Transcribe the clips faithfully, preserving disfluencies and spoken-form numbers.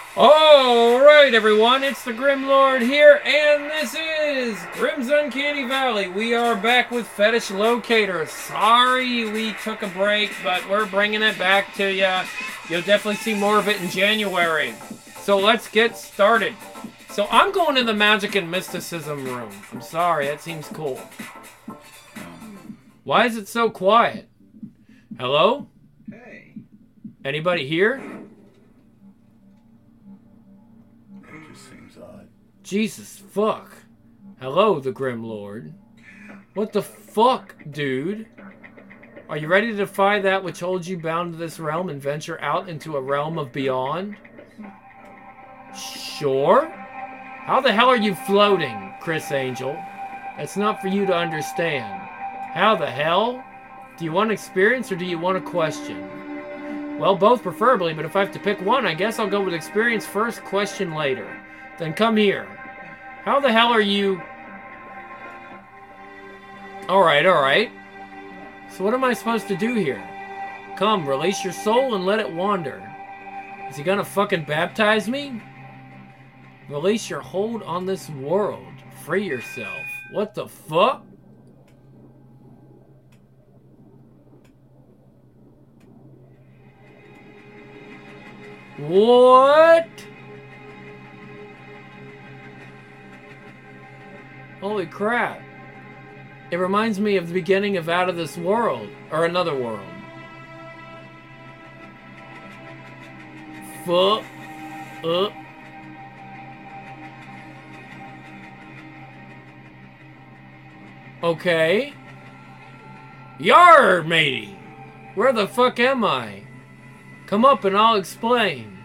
Alright everyone, it's the Grim Lord here, and this is Grim's Uncanny Valley. We are back with Fetish Locator. Sorry we took a break, but we're bringing it back to ya. You'll definitely see more of it in January. So let's get started. So I'm going to the Magic and Mysticism room. I'm sorry, that seems cool. Why is it so quiet? Hello? Hey. Anybody here? It just seems odd. Jesus fuck. Hello, the Grim Lord. What the fuck, dude? Are you ready to defy that which holds you bound to this realm and venture out into a realm of beyond? Sure? How the hell are you floating, Chris Angel? That's not for you to understand. How the hell? Do you want experience or do you want a question? Well, both preferably, but if I have to pick one, I guess I'll go with experience first, question later. Then come here. How the hell are you... Alright, alright. So what am I supposed to do here? Come, release your soul and let it wander. Is he gonna fucking baptize me? Release your hold on this world. Free yourself. What the fuck? What? Holy crap. It reminds me of the beginning of Out of This World. Or Another World. Fuck up. Okay. Yar, matey. Where the fuck am I? Come up and I'll explain.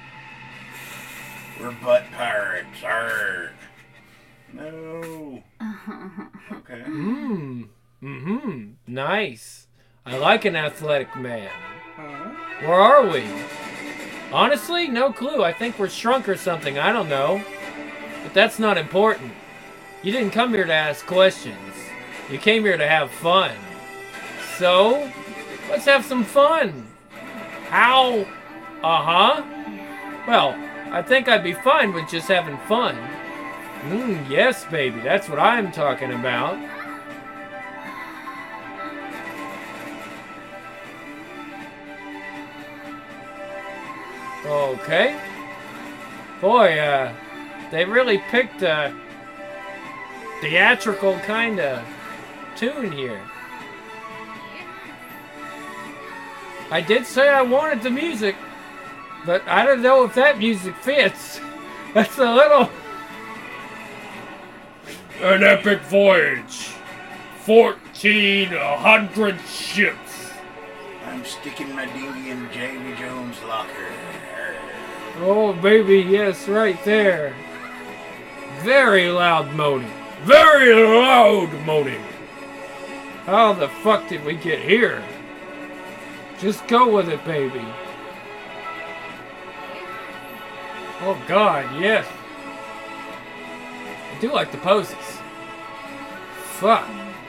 We're butt pirates. Arrgh. No. Okay. Mmm. Mm-hmm. Nice. I like an athletic man. Huh? Where are we? Honestly, no clue. I think we're shrunk or something. I don't know. But that's not important. You didn't come here to ask questions. You came here to have fun. So, let's have some fun. How? Uh-huh. Well, I think I'd be fine with just having fun. Mmm, yes, baby. That's what I'm talking about. Okay. Boy, uh, they really picked a theatrical kind of tune here. I did say I wanted the music, but I don't know if that music fits. That's a little... An epic voyage. Fourteen hundred ships. I'm sticking my dinghy in Jamie Jones' locker. Oh, baby, yes, right there. Very loud moaning. Very loud moaning. How the fuck did we get here? Just go with it, baby. Oh, God, yes. I do like the poses. Fuck.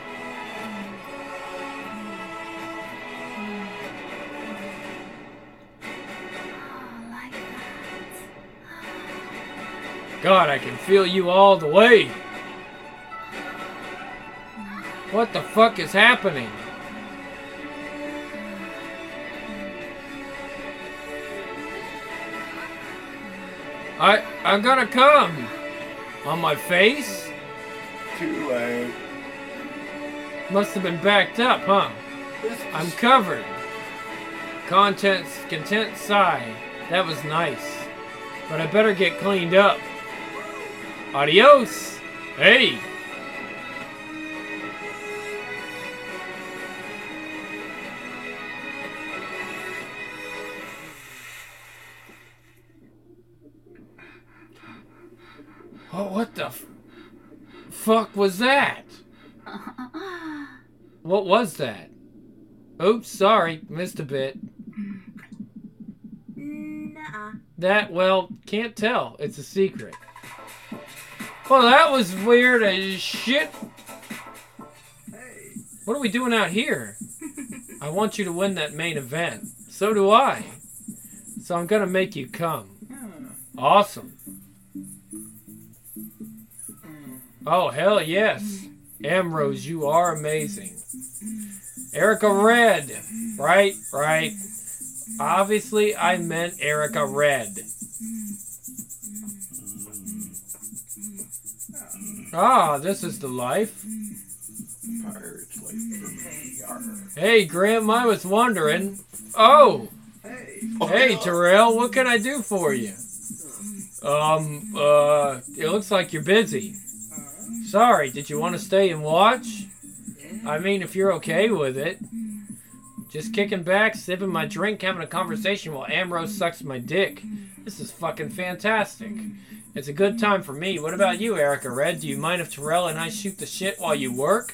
God, I can feel you all the way. What the fuck is happening? I, I'm gonna come. On my face? Too late. Must have been backed up, huh? I'm covered. Contents, content sigh. That was nice. But I better get cleaned up. Adios. Hey. Oh, what the f fuck was that? What was that? Oops, sorry, missed a bit. Nuh-uh. That, well, can't tell. It's a secret. Well, that was weird as shit. Hey. What are we doing out here? I want you to win that main event. So do I. So I'm gonna make you come. Huh. Awesome. Oh, hell yes. Ambrose, you are amazing. Erica Red. Right, right. Obviously, I meant Erica Red. Ah, this is the life. Pirates wait for me. Arr. Hey, Grim, I was wondering. Oh! Hey. Hey, Terrell, what can I do for you? Um, uh, it looks like you're busy. Sorry, did you want to stay and watch? I mean, if you're okay with it. Just kicking back, sipping my drink, having a conversation while Ambrose sucks my dick. This is fucking fantastic. It's a good time for me. What about you, Erica Red? Do you mind if Terrell and I shoot the shit while you work?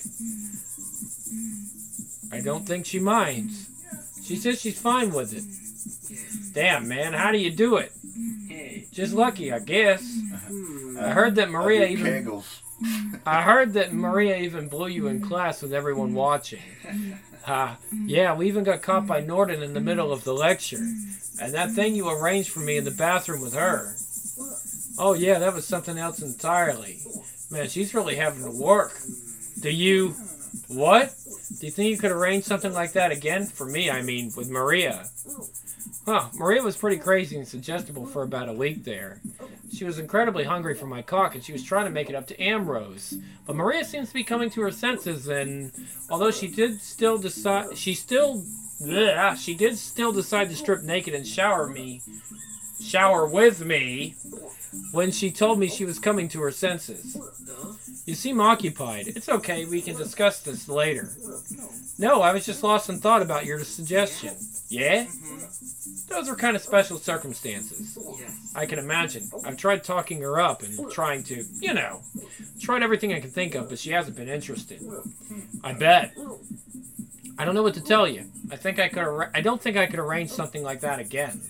I don't think she minds. She says she's fine with it. Damn, man, how do you do it? Just lucky, I guess. I heard that Maria even... Kegels. I heard that Maria even blew you in class with everyone watching. Ha, uh, yeah, we even got caught by Norton in the middle of the lecture. And that thing you arranged for me in the bathroom with her. Oh yeah, that was something else entirely. Man, she's really having to work. Do you... What? Do you think you could arrange something like that again? For me, I mean, with Maria. Huh, Maria was pretty crazy and suggestible for about a week there. She was incredibly hungry for my cock, and she was trying to make it up to Ambrose. But Maria seems to be coming to her senses, and although she did still decide... She still... Bleh, she did still decide to strip naked and shower me... Shower with me... when she told me she was coming to her senses. You seem occupied. It's okay, we can discuss this later. No, I was just lost in thought about your suggestion. Yeah? Those were kind of special circumstances. I can imagine. I've tried talking her up and trying to, you know, tried everything I can think of, but she hasn't been interested. I bet. I don't know what to tell you. I think I could. Ar- I don't think I could arrange something like that again.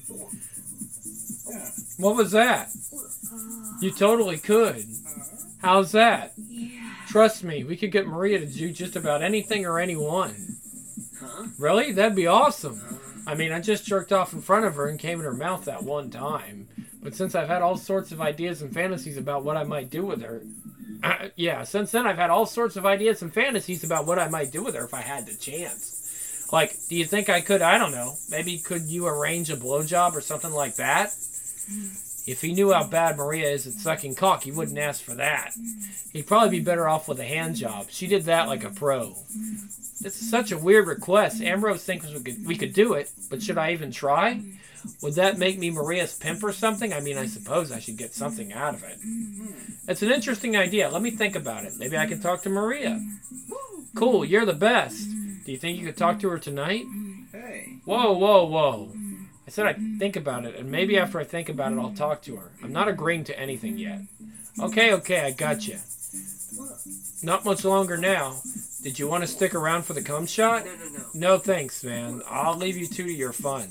What was that? You totally could. How's that? Trust me, we could get Maria to do just about anything or anyone. Really? That'd be awesome. I mean, I just jerked off in front of her and came in her mouth that one time. But since I've had all sorts of ideas and fantasies about what I might do with her... Uh, yeah, since then I've had all sorts of ideas and fantasies about what I might do with her if I had the chance. Like, do you think I could, I don't know, maybe could you arrange a blowjob or something like that? If he knew how bad Maria is at sucking cock, he wouldn't ask for that. He'd probably be better off with a hand job. She did that like a pro. This is such a weird request. Ambrose thinks we could, we could do it, but should I even try? Would that make me Maria's pimp or something? I mean, I suppose I should get something out of it. It's an interesting idea. Let me think about it. Maybe I can talk to Maria. Cool, you're the best. Do you think you could talk to her tonight? Whoa, whoa, whoa. I said I'd think about it, and maybe after I think about it, I'll talk to her. I'm not agreeing to anything yet. Okay, okay, I got you. Not much longer now. Did you want to stick around for the cum shot? No, no, no. No thanks, man. I'll leave you two to your fun.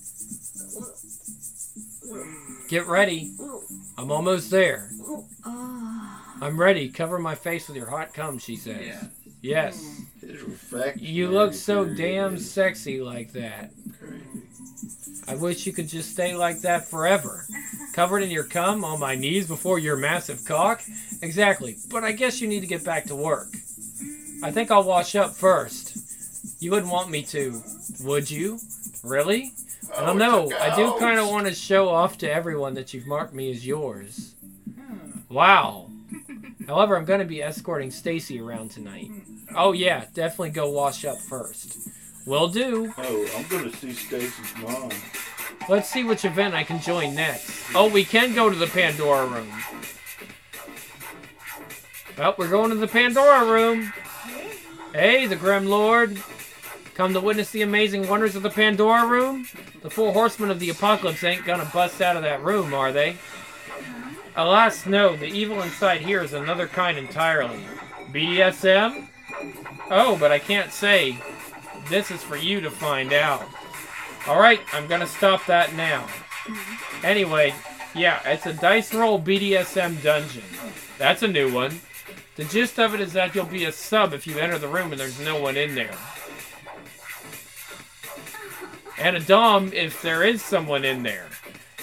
Get ready. I'm almost there. I'm ready. Cover my face with your hot cum, she says. Yeah. Yes. His refractory You look so period damn is sexy like that. crazy. I wish you could just stay like that forever. Covered in your cum on my knees before your massive cock? Exactly. But I guess you need to get back to work. I think I'll wash up first. You wouldn't want me to, would you? Really? I don't know. I do kind of want to show off to everyone that you've marked me as yours. Wow. However, I'm going to be escorting Stacy around tonight. Oh yeah, definitely go wash up first. Will do. Oh, I'm gonna see Stacy's mom. Let's see which event I can join next. Oh, we can go to the Pandora room. Well, we're going to the Pandora room. Hey, the Grim Lord. Come to witness the amazing wonders of the Pandora room? The four horsemen of the apocalypse ain't gonna bust out of that room, are they? Alas, no. The evil inside here is another kind entirely. B D S M? Oh, but I can't say. This is for you to find out. Alright, I'm gonna stop that now. Anyway, yeah, it's a dice roll B D S M dungeon. That's a new one. The gist of it is that you'll be a sub if you enter the room and there's no one in there. And a dom if there is someone in there.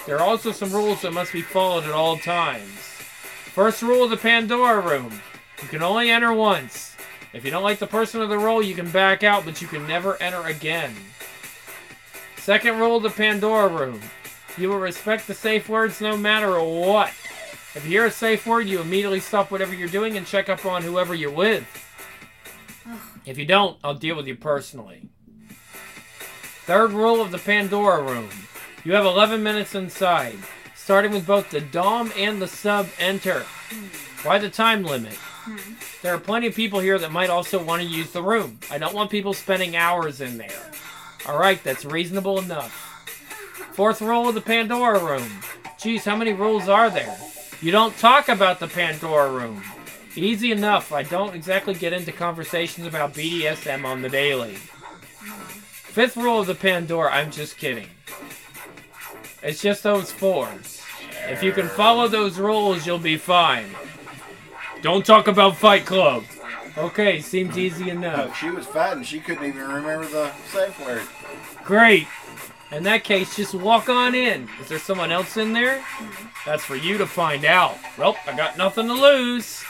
There are also some rules that must be followed at all times. First rule of the Pandora Room. You can only enter once. If you don't like the person or the role, you can back out, but you can never enter again. Second rule of the Pandora Room. You will respect the safe words no matter what. If you hear a safe word, you immediately stop whatever you're doing and check up on whoever you're with. If you don't, I'll deal with you personally. Third rule of the Pandora Room. You have eleven minutes inside. Starting with both the Dom and the Sub enter. Why the time limit? There are plenty of people here that might also want to use the room. I don't want people spending hours in there. Alright, that's reasonable enough. Fourth rule of the Pandora Room. Geez, how many rules are there? You don't talk about the Pandora Room. Easy enough. I don't exactly get into conversations about B D S M on the daily. Fifth rule of the Pandora. I'm just kidding. It's just those four. If you can follow those rules, you'll be fine. Don't talk about Fight Club. Okay, seems easy enough. Oh, she was fighting. She couldn't even remember the safe word. Great. In that case, just walk on in. Is there someone else in there? That's for you to find out. Well, I got nothing to lose.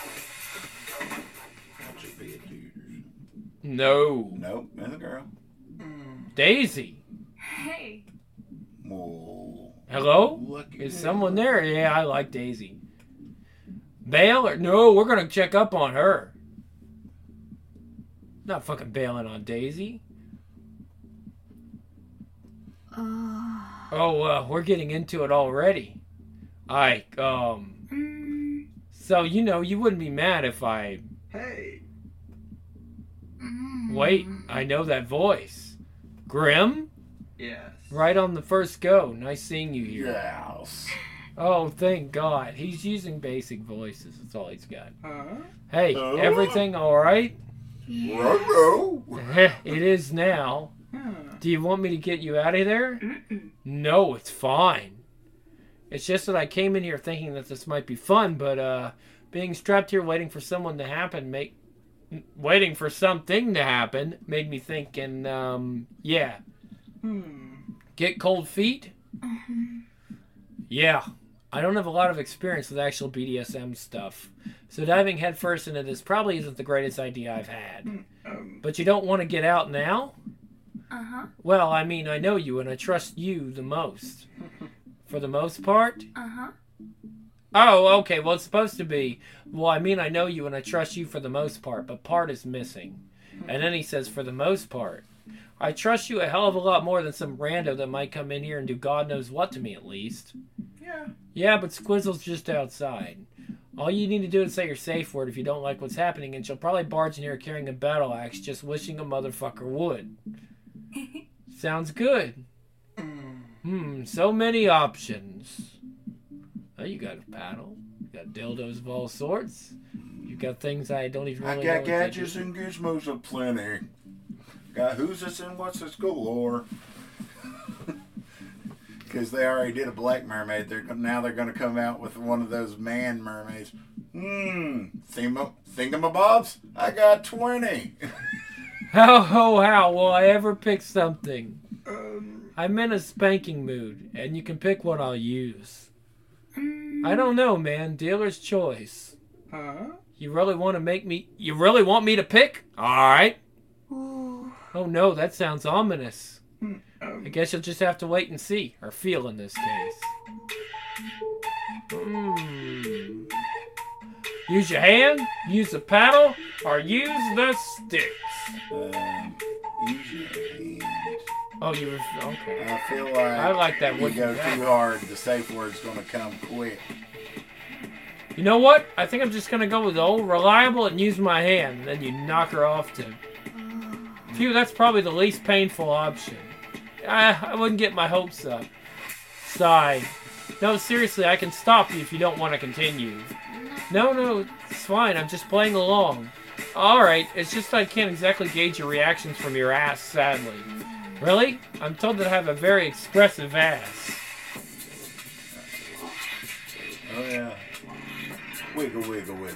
No. Nope, and the girl. Daisy. Hey. Whoa. Hello? Look Is at someone there? Yeah, I like Daisy. Bail or no? We're gonna check up on her. Not fucking bailing on Daisy. Uh, Oh, uh, we're getting into it already. I, um... mm, So, you know, you wouldn't be mad if I... Hey. mm. Wait, I know that voice. Grim? Yes. Right on the first go. Nice seeing you here. Yes. Oh, thank God. He's using basic voices. That's all he's got. Huh? Hey, Oh. everything alright? Ruh-roh. It is now. Huh. Do you want me to get you out of there? Mm-mm. No, it's fine. It's just that I came in here thinking that this might be fun, but uh, being strapped here waiting for someone to happen, make waiting for something to happen, made me think. And um, yeah, Hmm. get cold feet. Yeah, I don't have a lot of experience with actual B D S M stuff, so diving headfirst into this probably isn't the greatest idea I've had. Um, But you don't want to get out now? Uh-huh. Well, I mean, I know you and I trust you the most. For the most part? Uh-huh. Oh, okay. Well, it's supposed to be, well, I mean, I know you and I trust you for the most part, but part is missing. And then he says, for the most part. I trust you a hell of a lot more than some rando that might come in here and do God knows what to me, at least. yeah. Yeah, but Squizzle's just outside. All you need to do is say your safe word if you don't like what's happening, and she'll probably barge in here carrying a battle axe, just wishing a motherfucker would. Sounds good. Hmm, so many options. Oh, you got a paddle. You got dildos of all sorts. You got things I don't even I really know got what they gadgets do. and gizmos aplenty. Got who's this and what's this galore. Because they already did a black mermaid. They're now they're going to come out with one of those man mermaids. Hmm, thingam- thingamabobs? I got twenty. How, oh, how will I ever pick something? Um, I'm in a spanking mood, and you can pick what I'll use. Mm. I don't know, man. Dealer's choice. huh? You really want to make me... You really want me to pick? Alright. Ooh. Oh no, that sounds ominous. Hmm. Um, I guess you'll just have to wait and see. Or feel in this case. Hmm. Use your hand, use the paddle, or use the sticks. Um, use your hands. Oh, you were... Okay. I feel like I like that. you What go you got? too hard, the safe word's going to come quick. You know what? I think I'm just going to go with the old reliable and use my hand. And then you knock her off to... Phew, that's probably the least painful option. I, I wouldn't get my hopes up. Sigh. No, seriously, I can stop you if you don't want to continue. No, no, it's fine. I'm just playing along. Alright, it's just I can't exactly gauge your reactions from your ass, sadly. Really? I'm told that I have a very expressive ass. Oh, yeah. Wiggle, wiggle, wiggle.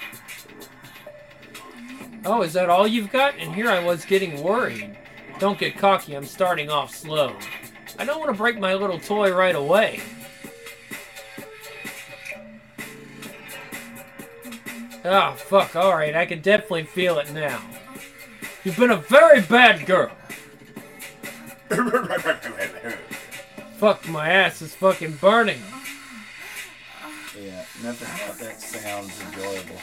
Oh, is that all you've got? And here I was getting worried. Don't get cocky, I'm starting off slow. I don't want to break my little toy right away. Ah, fuck, alright, I can definitely feel it now. You've been a very bad girl. Fuck, my ass is fucking burning. Yeah, nothing about that sounds enjoyable.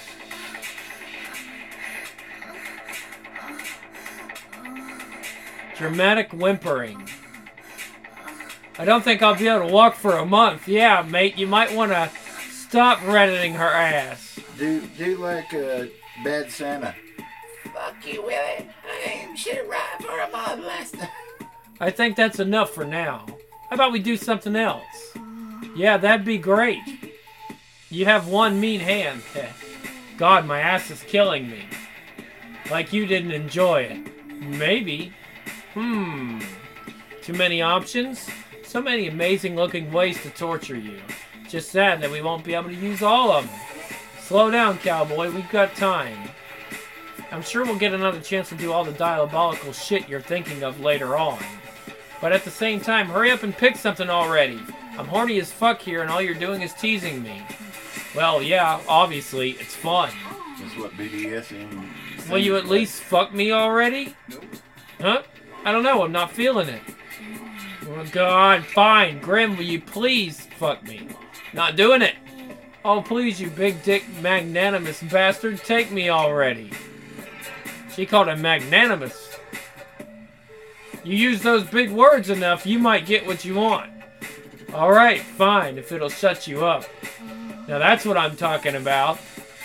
Dramatic whimpering. I don't think I'll be able to walk for a month. Yeah, mate, you might want to stop reddening her ass. Do do like a bad Santa. Fuck you, Willie. I ain't shit right for a month last time. I think that's enough for now. How about we do something else? Yeah, that'd be great. You have one mean hand. God, my ass is killing me. Like you didn't enjoy it. Maybe. Hmm. Too many options? So many amazing looking ways to torture you. Just sad that we won't be able to use all of them. Slow down, cowboy. We've got time. I'm sure we'll get another chance to do all the diabolical shit you're thinking of later on. But at the same time, hurry up and pick something already. I'm horny as fuck here and all you're doing is teasing me. Well, yeah, obviously, it's fun. That's what B D S M. Will you at least fuck me already? Nope. Huh? I don't know, I'm not feeling it. Oh God, fine. Grim, will you please fuck me? Not doing it. Oh, please, you big dick magnanimous bastard, take me already. She called him magnanimous. You use those big words enough, you might get what you want. Alright, fine, if it'll shut you up. Now that's what I'm talking about.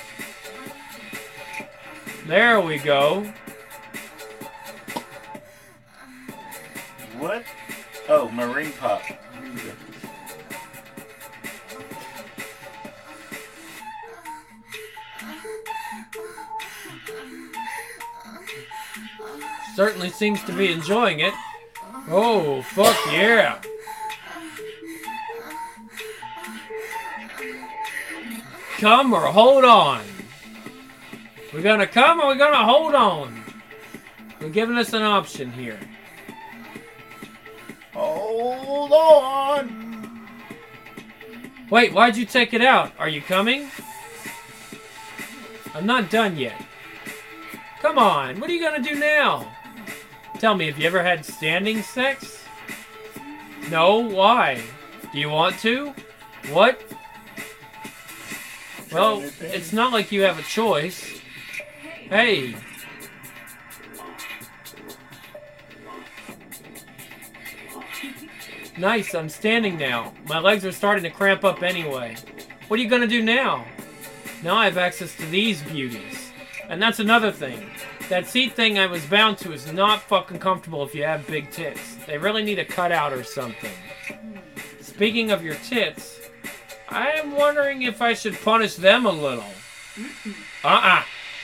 There we go. What? Oh, Marine Pop. Certainly seems to be enjoying it. Oh, fuck yeah. Come or hold on. We're gonna come or we're gonna hold on. We're giving us an option here. Hold on. Wait, why'd you take it out? Are you coming? I'm not done yet. Come on, what are you gonna do now? Tell me, have you ever had standing sex? No, why? Do you want to? What? Well, it's not like you have a choice. Hey. Nice, I'm standing now. My legs are starting to cramp up anyway. What are you gonna do now? Now I have access to these beauties. And that's another thing. That seat thing I was bound to is not fucking comfortable if you have big tits. They really need a cutout or something. Speaking of your tits, I am wondering if I should punish them a little. Uh-uh.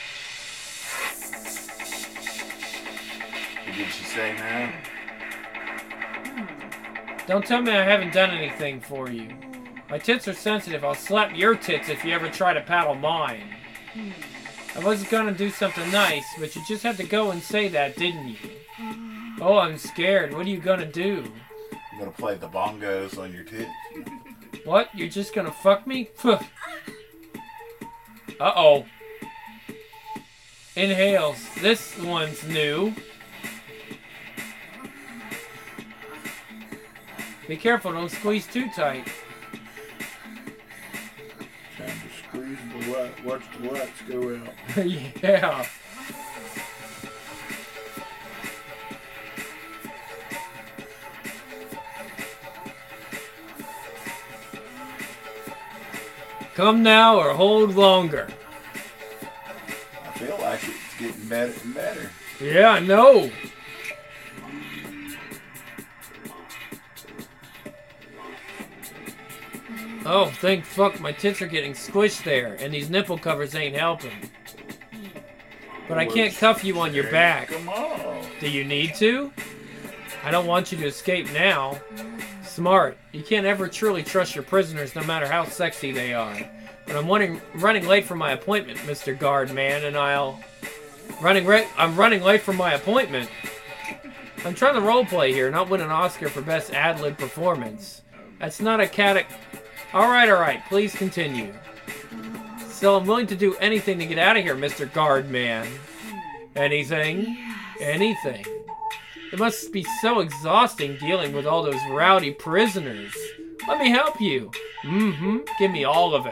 What did she say now? Don't tell me I haven't done anything for you. My tits are sensitive. I'll slap your tits if you ever try to paddle mine. I was gonna do something nice, but you just had to go and say that, didn't you? Oh, I'm scared. What are you gonna do? I'm gonna play the bongos on your tits. What? You're just gonna fuck me? Uh-oh. Inhales. This one's new. Be careful, don't squeeze too tight. Trying to squeeze the light, watch the lights go out. Yeah. Come now or hold longer. I feel like it's getting better and better. Yeah, I know. Oh, thank fuck, my tits are getting squished there, and these nipple covers ain't helping. But I can't cuff you on your back. Come on. Do you need to? I don't want you to escape now. Smart. You can't ever truly trust your prisoners, no matter how sexy they are. But I'm running, running late for my appointment, Mister Guard Man, and I'll... Running ra- I'm running late for my appointment. I'm trying to roleplay here, not win an Oscar for best ad-lib performance. That's not a cat. Alright, alright, please continue. Still, I'm willing to do anything to get out of here, Mister Guardman. Anything? Yes. Anything. It must be so exhausting dealing with all those rowdy prisoners. Let me help you. Mm-hmm. Give me all of it.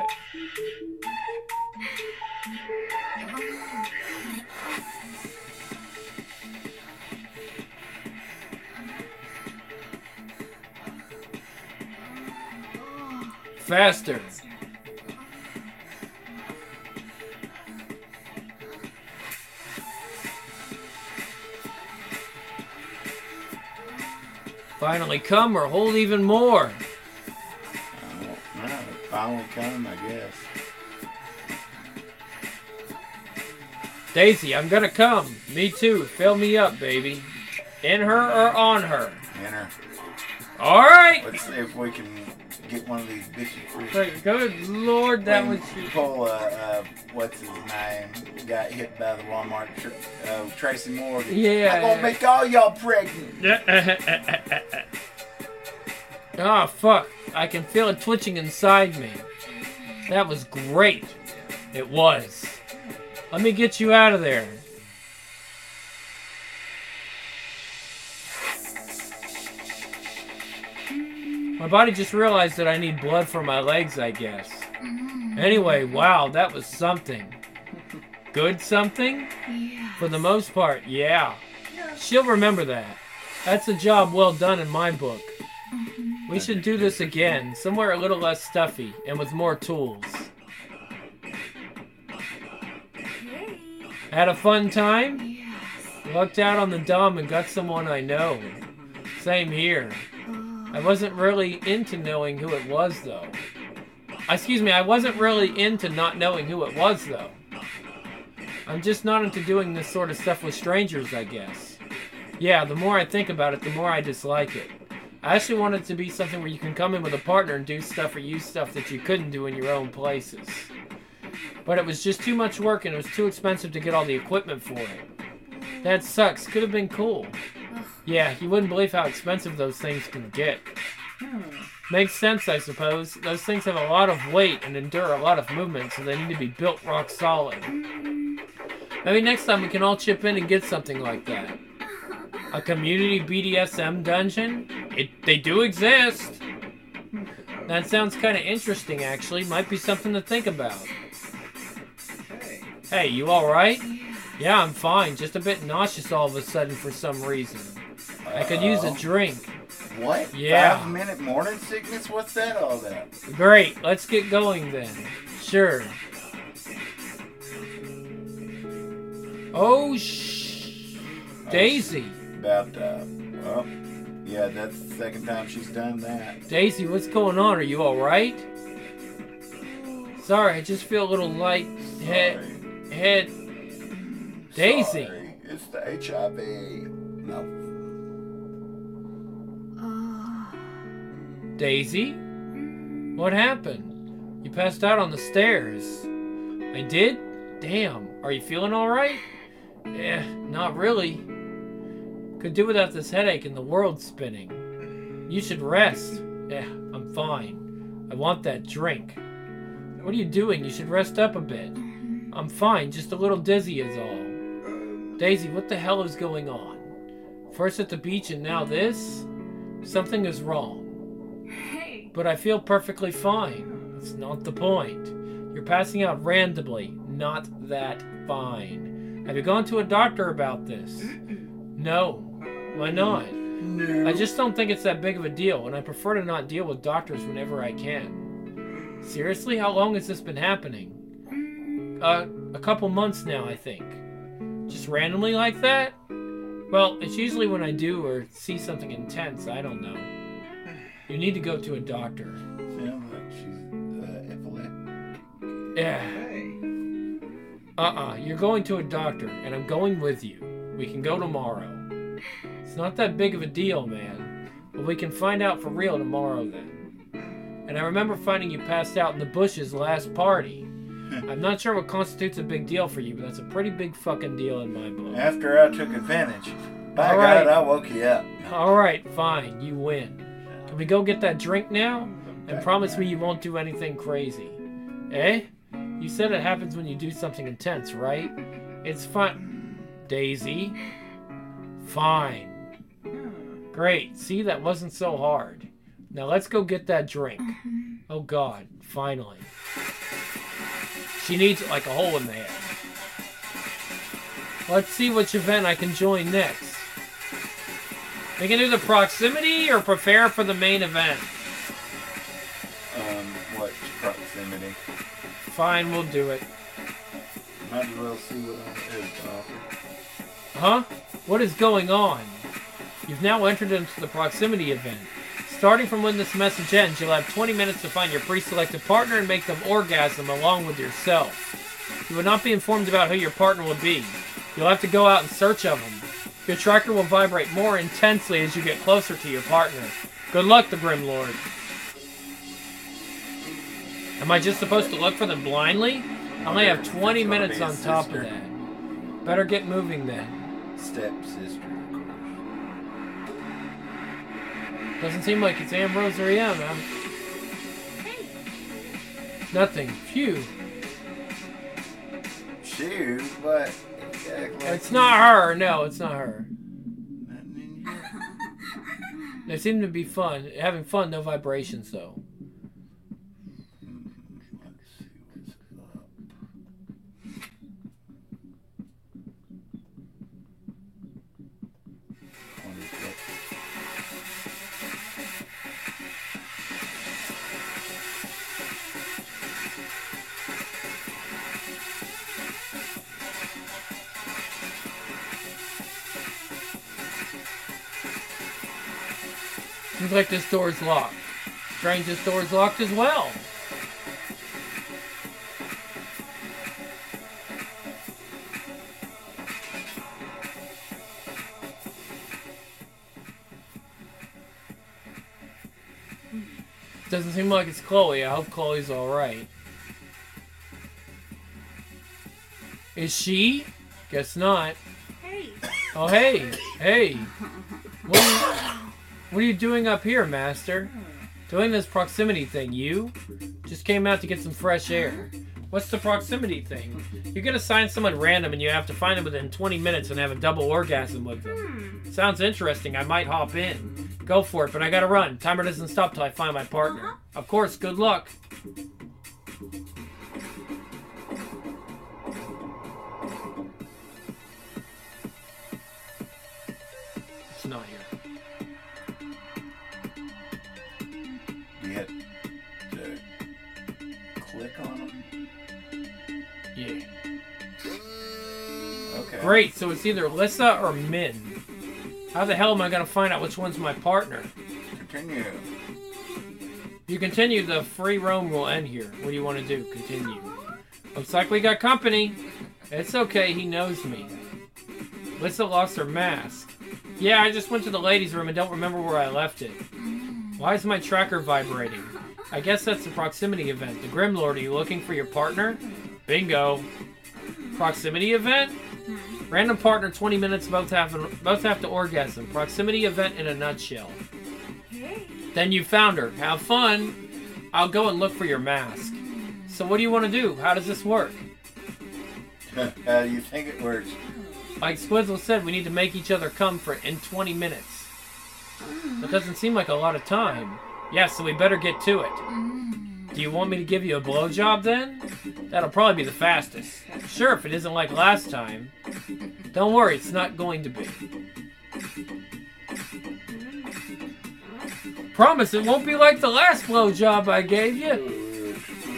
Faster. Finally come or hold even more. Oh, no, finally come, I guess. Daisy, I'm gonna come. Me too. Fill me up, baby. In her or on her? Enter. Alright! Let's see if we can get one of these bitches free. Good lord, that When was... Pull, uh, uh, what's his name? Got hit by the Walmart, tr- uh, Tracy Morgan. Yeah. I'm gonna make all y'all pregnant. Ah, fuck. I can feel it twitching inside me. That was great. It was. Let me get you out of there. My body just realized that I need blood for my legs, I guess. Anyway, wow, that was something. Good something? Yes. For the most part, yeah. She'll remember that. That's a job well done in my book. We should do this again, somewhere a little less stuffy, and with more tools. Hey. Had a fun time? Yes. Lucked out on the dumb and got someone I know. Same here. I wasn't really into knowing who it was, though. Excuse me, I wasn't really into not knowing who it was, though. I'm just not into doing this sort of stuff with strangers, I guess. Yeah, the more I think about it, the more I dislike it. I actually want it to be something where you can come in with a partner and do stuff or use stuff that you couldn't do in your own places. But it was just too much work and it was too expensive to get all the equipment for it. That sucks. Could have been cool. Yeah, you wouldn't believe how expensive those things can get. Makes sense, I suppose. Those things have a lot of weight and endure a lot of movement, so they need to be built rock solid. Maybe next time we can all chip in and get something like that. A community B D S M dungeon? It, they do exist. That sounds kind of interesting, actually. Might be something to think about. Hey. Hey, you alright? Yeah, I'm fine. Just a bit nauseous all of a sudden for some reason. I could use a drink. What? Yeah. Five minute morning sickness? What's that all about? Great, let's get going then. Sure. Oh, shh. Daisy. About, uh, well, yeah, that's the second time she's done that. Daisy, what's going on? Are you alright? Sorry, I just feel a little light head. Sorry. Head. Daisy. Sorry. It's the H I V. No. Daisy? What happened? You passed out on the stairs. I did? Damn. Are you feeling alright? Eh, not really. Could do without this headache and the world spinning. You should rest. Yeah, I'm fine. I want that drink. What are you doing? You should rest up a bit. I'm fine, just a little dizzy is all. Daisy, what the hell is going on? First at the beach and now this? Something is wrong. Hey. But I feel perfectly fine. That's not the point. You're passing out randomly. Not that fine. Have you gone to a doctor about this? No. Why not? No. I just don't think it's that big of a deal, and I prefer to not deal with doctors whenever I can. Seriously? How long has this been happening? Uh, a couple months now, I think. Just randomly like that? Well, it's usually when I do or see something intense, I don't know. You need to go to a doctor. Sounds like she's uh, epileptic. Yeah. Hey. Uh-uh, you're going to a doctor, and I'm going with you. We can go tomorrow. It's not that big of a deal, man. But we can find out for real tomorrow, then. And I remember finding you passed out in the bushes last party. I'm not sure what constitutes a big deal for you, but that's a pretty big fucking deal in my book. After I took advantage. By All God, right. I woke you up. All right, fine. You win. Can we go get that drink now? And promise me you won't do anything crazy. Eh? You said it happens when you do something intense, right? It's fun. Daisy. Fine. Great. See, that wasn't so hard. Now let's go get that drink. Oh God, finally. She needs like a hole in the head. Let's see which event I can join next. We can do the proximity or prepare for the main event. Um, what proximity? Fine, we'll do it. Might as well see what I is to offer. Huh? What is going on? You've now entered into the proximity event. Starting from when this message ends, you'll have twenty minutes to find your pre-selected partner and make them orgasm along with yourself. You will not be informed about who your partner will be. You'll have to go out in search of them. Your tracker will vibrate more intensely as you get closer to your partner. Good luck, the Grim Lord. Am I just supposed to look for them blindly? I only have twenty It's gonna minutes be on his top sister. of that. Better get moving then. Stepsister, of course. Doesn't seem like it's Ambrose or Emma. Nothing. Phew. Shoes, but yeah, like It's not her. No, it's not her. nothing in here. They seem to be fun. Having fun, no vibrations though. Hmm, Let's see what's up. What is that? Seems like this door is locked. Strange, this door is locked as well. Doesn't seem like it's Chloe. I hope Chloe's alright. Is she? Guess not. Hey. Oh, hey. Hey. What are you, what are you doing up here, Master? Doing this proximity thing, you? Just came out to get some fresh air. What's the proximity thing? You're gonna sign someone random and you have to find them within twenty minutes and have a double orgasm with them. Sounds interesting. I might hop in. Go for it, but I gotta run. Timer doesn't stop till I find my partner. Of course, good luck. It's not here. You had to click on them. Yeah. Okay. Great, so it's either Lissa or Min. How the hell am I gonna find out which one's my partner? Continue. You continue, the free roam will end here. What do you want to do? Continue. Looks like we got company. It's okay, he knows me. Lissa lost her mask. Yeah, I just went to the ladies' room and don't remember where I left it. Why is my tracker vibrating? I guess that's the proximity event. The Grim Lord, are you looking for your partner? Bingo. Proximity event? Random partner, twenty minutes, both have, both have to orgasm. Proximity event in a nutshell. Hey. Then you found her. Have fun. I'll go and look for your mask. So what do you want to do? How does this work? How do you think it works? Like Squizzle said, we need to make each other come for in twenty minutes. That doesn't seem like a lot of time. Yeah, so we better get to it. Do you want me to give you a blowjob then? That'll probably be the fastest. Sure, if it isn't like last time. Don't worry, it's not going to be. Promise it won't be like the last blowjob I gave you.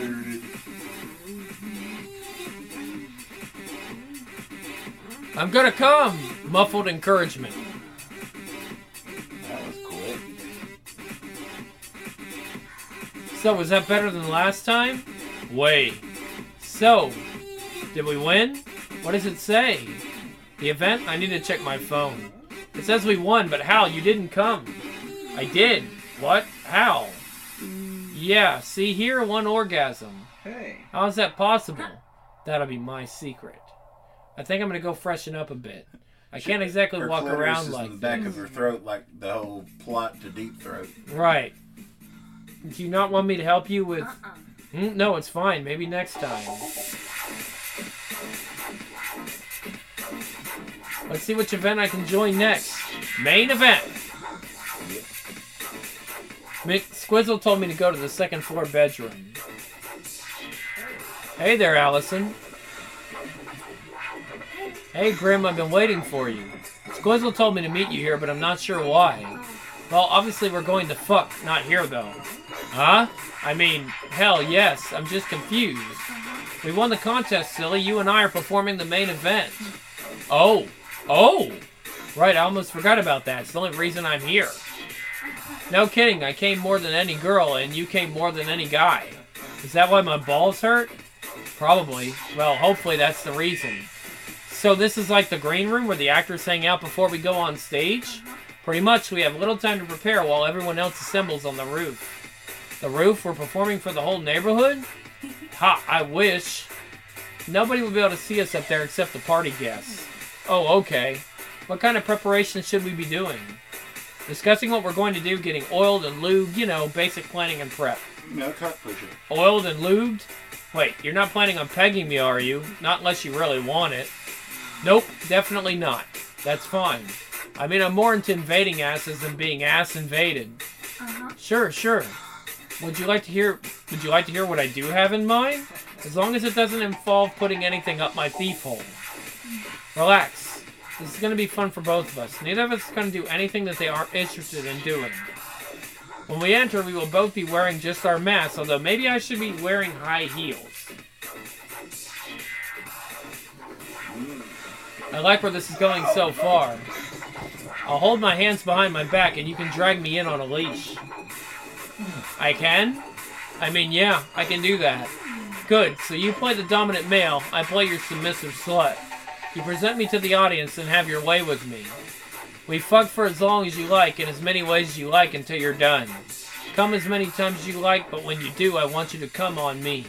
I'm gonna come. Muffled encouragement. That was quick. So, was that better than last time? Wait. So, did we win? What does it say? The event? I need to check my phone. It says we won, but how? You didn't come. I did. What? How? Yeah, see here, one orgasm. Hey. How is that possible? That'll be my secret. I think I'm gonna go freshen up a bit. I can't exactly Her walk clitoris around is like in the back of her throat, like the whole plot to Deep Throat. Right. Do you not want me to help you with... Uh-uh. Hmm? No, it's fine. Maybe next time. Let's see which event I can join next. Main event. Mick Squizzle told me to go to the second floor bedroom. Hey there, Allison. Hey, Grim, I've been waiting for you. Squizzle told me to meet you here, but I'm not sure why. Well, obviously we're going to fuck, not here, though. Huh? I mean, hell, yes. I'm just confused. We won the contest, silly. You and I are performing the main event. Oh. Oh! Right, I almost forgot about that. It's the only reason I'm here. No kidding, I came more than any girl, and you came more than any guy. Is that why my balls hurt? Probably. Well, hopefully that's the reason. So this is like the green room where the actors hang out before we go on stage? Pretty much, we have little time to prepare while everyone else assembles on the roof. The roof? We're performing for the whole neighborhood? Ha, I wish. Nobody will be able to see us up there except the party guests. Oh, okay. What kind of preparation should we be doing? Discussing what we're going to do, getting oiled and lubed, you know, basic planning and prep. No cock pusher. Oiled and lubed? Wait, you're not planning on pegging me, are you? Not unless you really want it. Nope, definitely not. That's fine. I mean, I'm more into invading asses than being ass invaded. Uh-huh. Sure, sure. Would you like to hear would you like to hear what I do have in mind? As long as it doesn't involve putting anything up my thief hole. Relax. This is going to be fun for both of us. Neither of us is going to do anything that they aren't interested in doing. When we enter, we will both be wearing just our masks, although maybe I should be wearing high heels. I like where this is going so far. I'll hold my hands behind my back and you can drag me in on a leash. I can? I mean, yeah, I can do that. Good, so you play the dominant male, I play your submissive slut. You present me to the audience and have your way with me. We fuck for as long as you like, in as many ways as you like until you're done. Come as many times as you like, but when you do, I want you to come on me.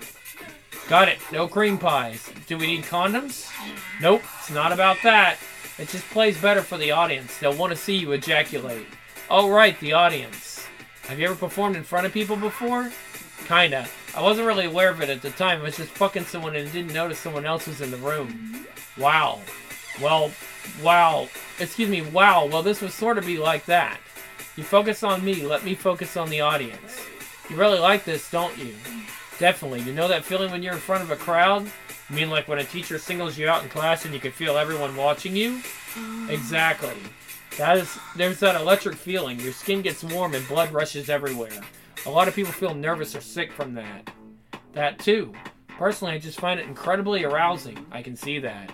Got it, no cream pies. Do we need condoms? Nope, it's not about that. It just plays better for the audience. They'll want to see you ejaculate. Oh right, the audience. Have you ever performed in front of people before? Kinda. I wasn't really aware of it at the time. I was just fucking someone and didn't notice someone else was in the room. Wow. Well, wow. Excuse me, wow. Well, this would sort of be like that. You focus on me, let me focus on the audience. You really like this, don't you? Definitely. You know that feeling when you're in front of a crowd? You mean like when a teacher singles you out in class and you can feel everyone watching you? Exactly. That is, there's that electric feeling. Your skin gets warm and blood rushes everywhere. A lot of people feel nervous or sick from that. That too. Personally, I just find it incredibly arousing. I can see that.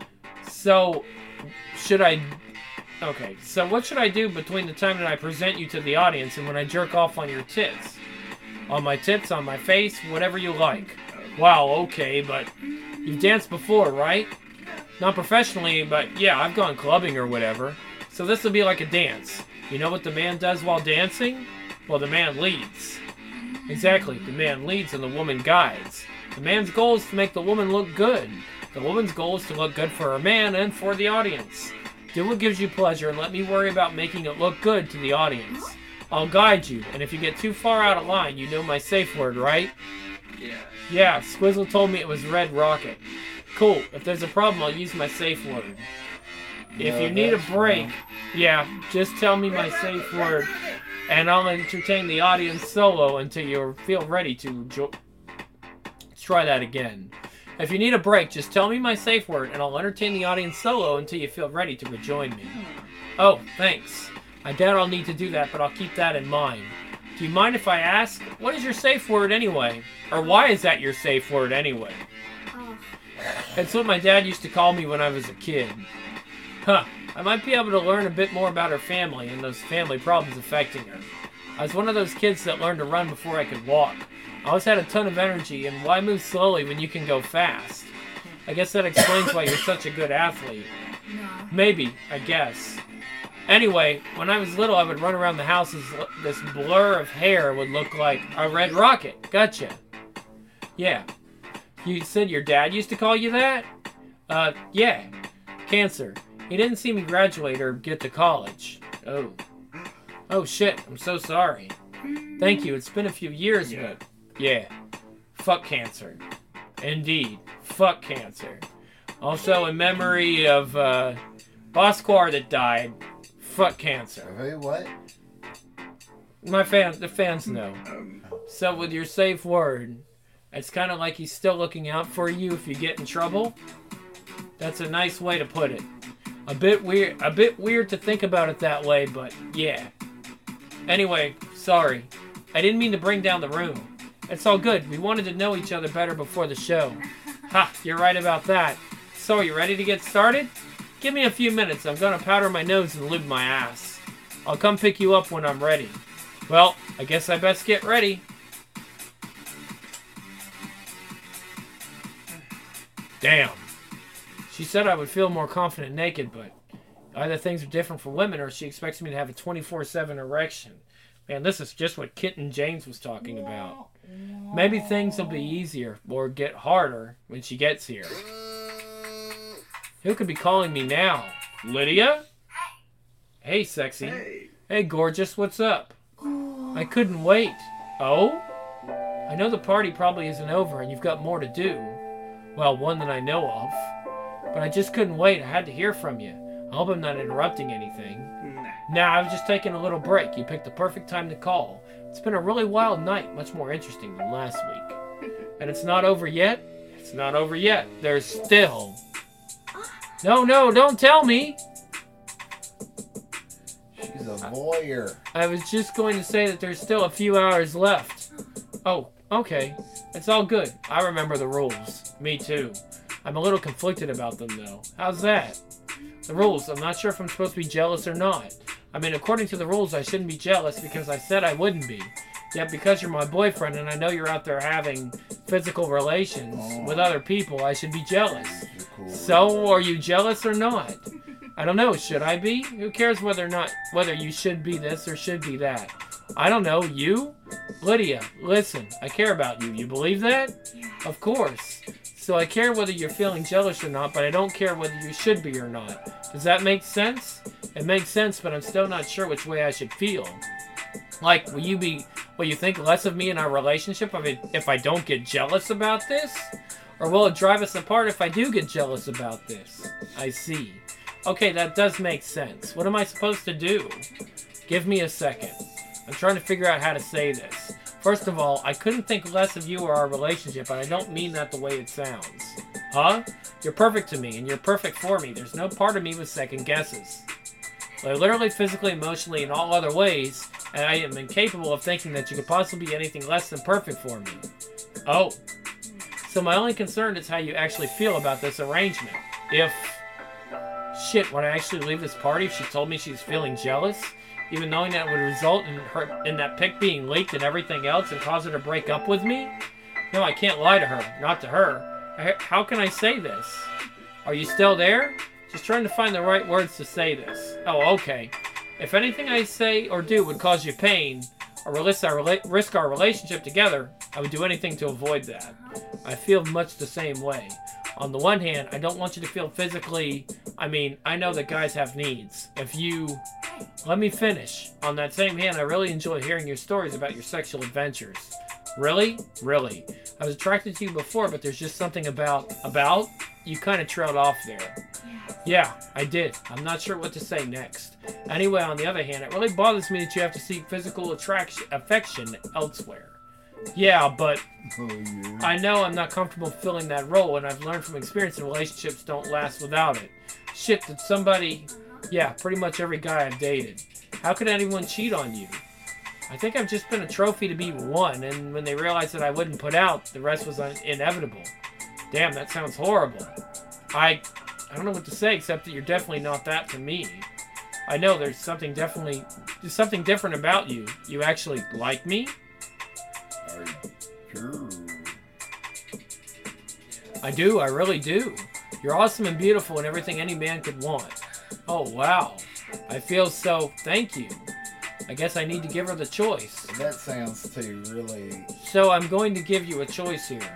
So, should I... Okay, so what should I do between the time that I present you to the audience and when I jerk off on your tits? On my tits, on my face, whatever you like. Wow, okay, but you've danced before, right? Not professionally, but yeah, I've gone clubbing or whatever. So this will be like a dance. You know what the man does while dancing? Well, the man leads. Exactly, the man leads and the woman guides. The man's goal is to make the woman look good. The woman's goal is to look good for her man and for the audience. Do what gives you pleasure and let me worry about making it look good to the audience. I'll guide you, and if you get too far out of line, you know my safe word, right? Yeah. Yeah, Squizzle told me it was Red Rocket. Cool, if there's a problem, I'll use my safe word. If No, you need a that's break, wrong. yeah, just tell me my safe word, and I'll entertain the audience solo until you feel ready to jo- Let's try that again. If you need a break, just tell me my safe word, and I'll entertain the audience solo until you feel ready to rejoin me. Oh, thanks. I doubt I'll need to do that, but I'll keep that in mind. Do you mind if I ask, what is your safe word anyway? Or why is that your safe word anyway? Oh. It's what my dad used to call me when I was a kid. Huh, I might be able to learn a bit more about her family and those family problems affecting her. I was one of those kids that learned to run before I could walk. I always had a ton of energy, and why move slowly when you can go fast? I guess that explains why you're such a good athlete. No. Maybe, I guess. Anyway, when I was little, I would run around the house as this blur of hair would look like a red rocket. Gotcha. Yeah. You said your dad used to call you that? Uh, yeah. Cancer. He didn't see me graduate or get to college. Oh. Oh shit, I'm so sorry. Thank you, it's been a few years, Yeah. but... Yeah. Fuck cancer. Indeed. Fuck cancer. Also, in memory of, uh... Bosquar that died. Fuck cancer. Who? What? My fans, the fans know. Um, So with your safe word, it's kind of like he's still looking out for you if you get in trouble. That's a nice way to put it. A bit weird, a bit weird to think about it that way, but yeah. Anyway, sorry. I didn't mean to bring down the room. It's all good. We wanted to know each other better before the show. Ha, you're right about that. So, are you ready to get started? Give me a few minutes. I'm gonna powder my nose and lube my ass. I'll come pick you up when I'm ready. Well, I guess I best get ready. Damn. She said I would feel more confident naked, but either things are different for women or she expects me to have a twenty-four seven erection. Man, this is just what Kitten James was talking about. Maybe things will be easier or get harder when she gets here. Who could be calling me now? Lydia? Hey, sexy. hey. Hey, gorgeous, what's up? I couldn't wait. Oh? I know the party probably isn't over and you've got more to do. Well, one that I know of. But I just couldn't wait. I had to hear from you. I hope I'm not interrupting anything. Nah. Nah, I was just taking a little break. You picked the perfect time to call. It's been a really wild night, much more interesting than last week. And it's not over yet? It's not over yet. There's still... No, no, don't tell me! She's a voyeur. I was just going to say that there's still a few hours left. Oh, okay. It's all good. I remember the rules. Me too. I'm a little conflicted about them, though. How's that? The rules. I'm not sure if I'm supposed to be jealous or not. I mean, according to the rules, I shouldn't be jealous because I said I wouldn't be. Yet because you're my boyfriend and I know you're out there having physical relations Oh. with other people, I should be jealous. You're cool. So, are you jealous or not? I don't know. Should I be? Who cares whether or not whether you should be this or should be that? I don't know. You? Lydia, listen. I care about you. You believe that? Yeah. Of course. So I care whether you're feeling jealous or not, but I don't care whether you should be or not. Does that make sense? It makes sense, but I'm still not sure which way I should feel. Like, will you be, will you think less of me in our relationship if, it, if I don't get jealous about this? Or will it drive us apart if I do get jealous about this? I see. Okay, that does make sense. What am I supposed to do? Give me a second. I'm trying to figure out how to say this. First of all, I couldn't think less of you or our relationship, and I don't mean that the way it sounds. Huh? You're perfect to me, and you're perfect for me. There's no part of me with second guesses. Like, literally, physically, emotionally, in all other ways, and I am incapable of thinking that you could possibly be anything less than perfect for me. Oh. So my only concern is how you actually feel about this arrangement. If... Shit, would I actually leave this party if she told me she's feeling jealous? Even knowing that it would result in her in that pic being leaked and everything else and cause her to break up with me? No, I can't lie to her. Not to her. I, how can I say this? Are you still there? Just trying to find the right words to say this. Oh, okay. If anything I say or do would cause you pain, or risk our, rela- risk our relationship together, I would do anything to avoid that. I feel much the same way. On the one hand, I don't want you to feel physically... I mean, I know that guys have needs. If you... Let me finish. On that same hand, I really enjoy hearing your stories about your sexual adventures. Really? Really. I was attracted to you before, but there's just something about... About? You kind of trailed off there. Yeah. Yeah, I did. I'm not sure what to say next. Anyway, on the other hand, it really bothers me that you have to seek physical attraction, affection elsewhere. Yeah, but Oh, yeah. I know I'm not comfortable filling that role, and I've learned from experience that relationships don't last without it. Shit, that somebody... Yeah, pretty much every guy I've dated. How could anyone cheat on you? I think I've just been a trophy to be won, and when they realized that I wouldn't put out, the rest was un- inevitable. Damn, that sounds horrible. I... I don't know what to say, except that you're definitely not that to me. I know there's something definitely... There's something different about you. You actually like me? Are you sure? I do, I really do. You're awesome and beautiful and everything any man could want. Oh, wow. I feel so... Thank you. I guess I need to give her the choice. That sounds too really... So I'm going to give you a choice here.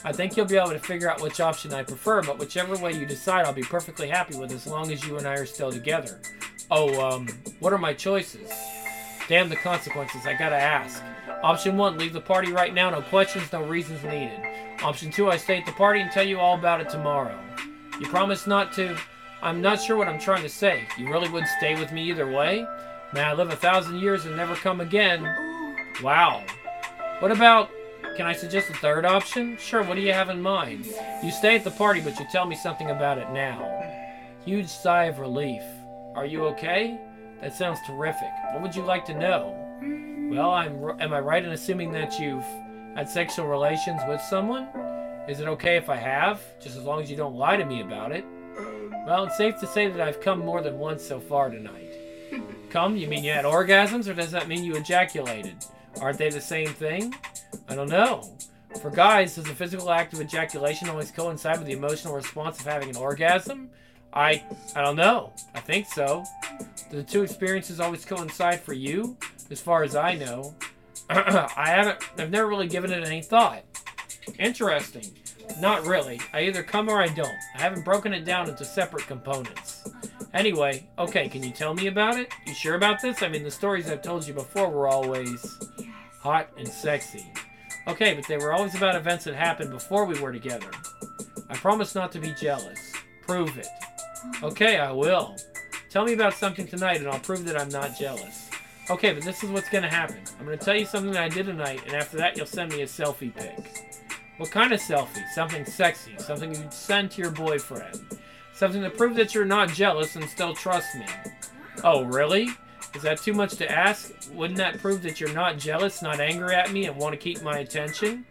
I think you'll be able to figure out which option I prefer, but whichever way you decide, I'll be perfectly happy with as long as you and I are still together. Oh, um, what are my choices? Damn the consequences, I gotta ask. Option one, leave the party right now, no questions, no reasons needed. Option two, I stay at the party and tell you all about it tomorrow. You promise not to... I'm not sure what I'm trying to say. You really would stay with me either way? May I live a thousand years and never come again? Wow. What about... Can I suggest a third option? Sure, what do you have in mind? You stay at the party, but you tell me something about it now. Huge sigh of relief. Are you okay? That sounds terrific. What would you like to know? Well, I'm, am I right in assuming that you've had sexual relations with someone? Is it okay if I have? Just as long as you don't lie to me about it. Well, it's safe to say that I've come more than once so far tonight. Come? You mean you had orgasms, or does that mean you ejaculated? Aren't they the same thing? I don't know. For guys, does the physical act of ejaculation always coincide with the emotional response of having an orgasm? I... I don't know. I think so. Do the two experiences always coincide for you? As far as I know. I haven't... I've never really given it any thought. Interesting. Not really. I either come or I don't. I haven't broken it down into separate components. Anyway, okay, can you tell me about it? You sure about this? I mean, the stories I've told you before were always hot and sexy. Okay, but they were always about events that happened before we were together. I promise not to be jealous. Prove it. Okay, I will. Tell me about something tonight and I'll prove that I'm not jealous. Okay, but this is what's going to happen. I'm going to tell you something that I did tonight, and after that you'll send me a selfie pic. What kind of selfie? Something sexy. Something you'd send to your boyfriend. Something to prove that you're not jealous and still trust me. Oh, really? Is that too much to ask? Wouldn't that prove that you're not jealous, not angry at me, and want to keep my attention?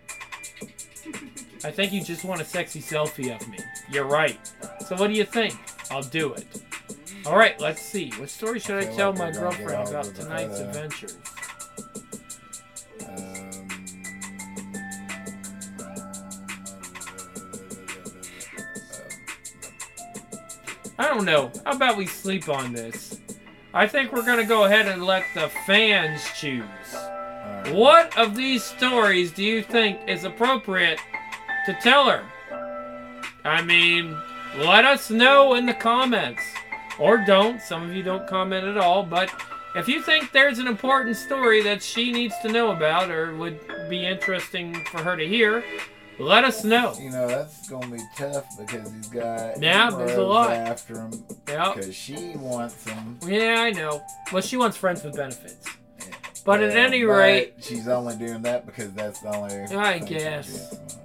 I think you just want a sexy selfie of me. You're right. So what do you think? I'll do it. Alright, let's see. What story should I Feel tell like my we're gonna girlfriend get all about over the tonight's photo. adventures? I don't know. How about we sleep on this? I think we're going to go ahead and let the fans choose. Alright. What of these stories do you think is appropriate to tell her? I mean, let us know in the comments. Or don't. Some of you don't comment at all. But if you think there's an important story that she needs to know about or would be interesting for her to hear, let us know. You know, that's going to be tough because he's got Yeah, there's a bros lot. after him Yep. because she wants him. Yeah, I know. Well, she wants friends with benefits. But at Yeah, any but rate... she's only doing that because that's the only I thing she guess. gets.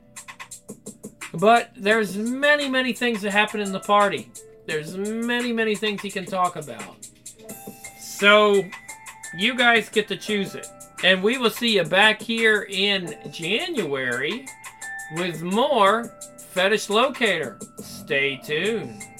But there's many, many things that happen in the party. There's many, many things he can talk about. So, you guys get to choose it. And we will see you back here in January with more Fetish Locator. Stay tuned.